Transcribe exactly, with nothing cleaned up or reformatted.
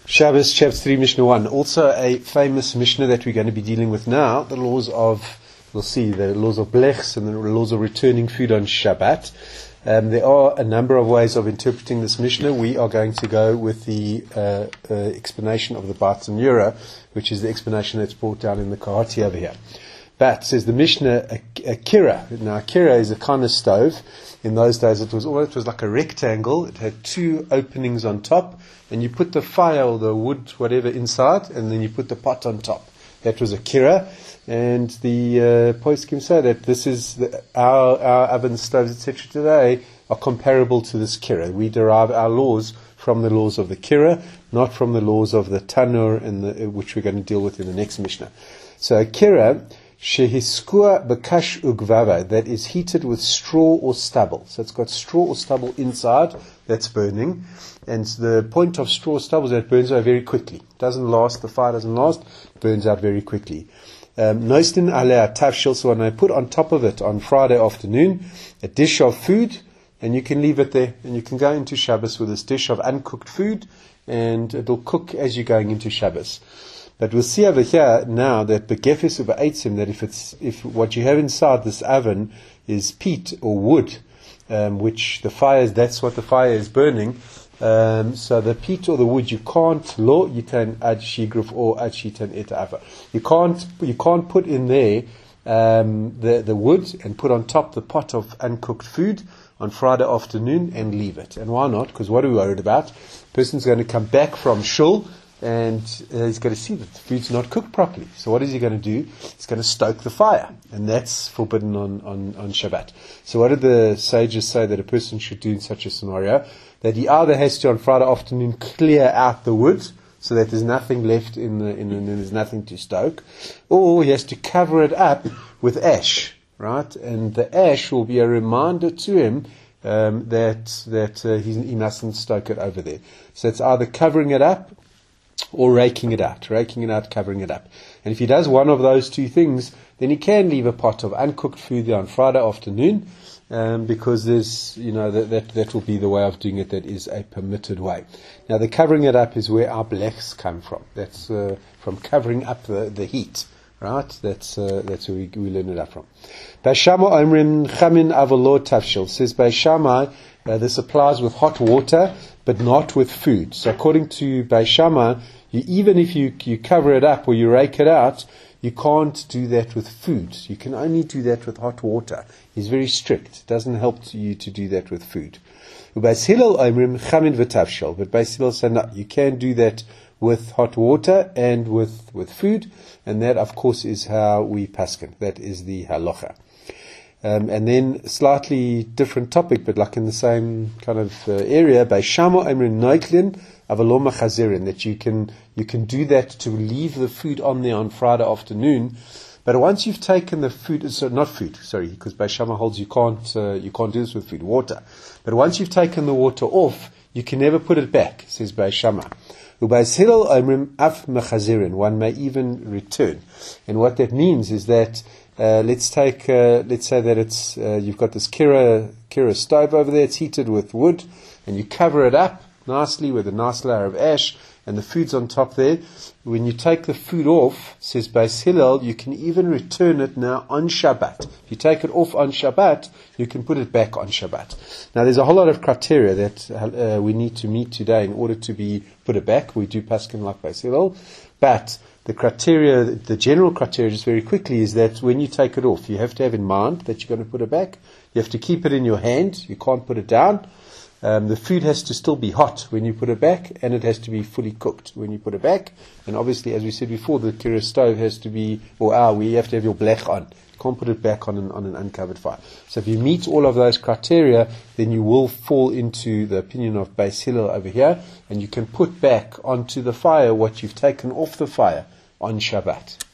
Shabbos, chapter three, Mishnah one. Also a famous Mishnah that we're going to be dealing with now, the laws of, we'll see, the laws of blechs and the laws of returning food on Shabbat. Um, there are a number of ways of interpreting this Mishnah. We are going to go with the uh, uh, explanation of the Bartan Yura, which is the explanation that's brought down in the Kahati over here. But, says the Mishnah, a, a kira. Now, a kira is a kind of stove. In those days, it was it was like a rectangle. It had two openings on top, and you put the fire or the wood, whatever, inside, and then you put the pot on top. That was a kira. And the uh, poskim say that this is the, our our oven stoves, et cetera today are comparable to this kira. We derive our laws from the laws of the kira, not from the laws of the tanur, and the, which we're going to deal with in the next Mishnah. So a kira, shehiskua bakash ugvava, that is heated with straw or stubble. So it's got straw or stubble inside that's burning. And the point of straw or stubble is that it burns out very quickly. It doesn't last, the fire doesn't last, it burns out very quickly. Noistin alea tafshil, so when I put on top of it on Friday afternoon a dish of food, and you can leave it there, and you can go into Shabbos with this dish of uncooked food, and it'll cook as you're going into Shabbos. But we'll see over here now that the gefis over eitzim, that if it's if what you have inside this oven is peat or wood, um, which the fire is, that's what the fire is burning. Um, so the peat or the wood, you can't lo yitan ad shigruf or ad shitan et ava. You can't you can't put in there um, the the wood and put on top the pot of uncooked food on Friday afternoon and leave it. And why not? Because what are we worried about? The person's going to come back from shul, and uh, he's going to see that the food's not cooked properly. So what is he going to do? He's going to stoke the fire. And that's forbidden on, on, on Shabbat. So what did the sages say that a person should do in such a scenario? That he either has to on Friday afternoon clear out the wood, so that there's nothing left in the, in the, and there's nothing to stoke, or he has to cover it up with ash, right? And the ash will be a reminder to him um, that that uh, he, he mustn't stoke it over there. So it's either covering it up or raking it out, raking it out, covering it up. And if he does one of those two things, then he can leave a pot of uncooked food there on Friday afternoon, um, because there's, you know, that, that that will be the way of doing it. That is a permitted way. Now, the covering it up is where our blechs come from. That's uh, from covering up the, the heat, right? That's uh, that's where we, we learn it up from. Bashama Omrim Chamin Avalo Tafshil says by Shammai, uh, this applies with hot water, but not with food. So according to Beishamai, you, even if you, you cover it up or you rake it out, you can't do that with food. You can only do that with hot water. He's very strict. It doesn't help you to do that with food. But Beis Hillel said, no, you can do that with hot water and with, with food. And that, of course, is how we paskin. That is the halacha. Um, and then slightly different topic, but like in the same kind of uh, area, by Shamo Emrin Noiklin Avaloma Chazirin, that you can you can do that to leave the food on there on Friday afternoon. But once you've taken the food, so not food, sorry, because by Shama holds you can't uh, you can't do this with food, water. But once you've taken the water off, you can never put it back, says by Shama. One may even return. And what that means is that Uh, let's take, uh, let's say that it's, uh, you've got this kira, kira stove over there, it's heated with wood, and you cover it up nicely with a nice layer of ash, and the food's on top there. When you take the food off, says Beis Hillel, you can even return it now on Shabbat. If you take it off on Shabbat, you can put it back on Shabbat. Now there's a whole lot of criteria that uh, we need to meet today in order to be put it back. We do paskin like Beis Hillel, but the criteria, the general criteria, just very quickly, is that when you take it off, you have to have in mind that you're going to put it back. You have to keep it in your hand. You can't put it down. Um, the food has to still be hot when you put it back, and it has to be fully cooked when you put it back. And obviously, as we said before, the kira stove has to be, or ah, we have to have your blech on. You can't put it back on an, on an uncovered fire. So if you meet all of those criteria, then you will fall into the opinion of Beis Hillel over here, and you can put back onto the fire what you've taken off the fire on Shabbat.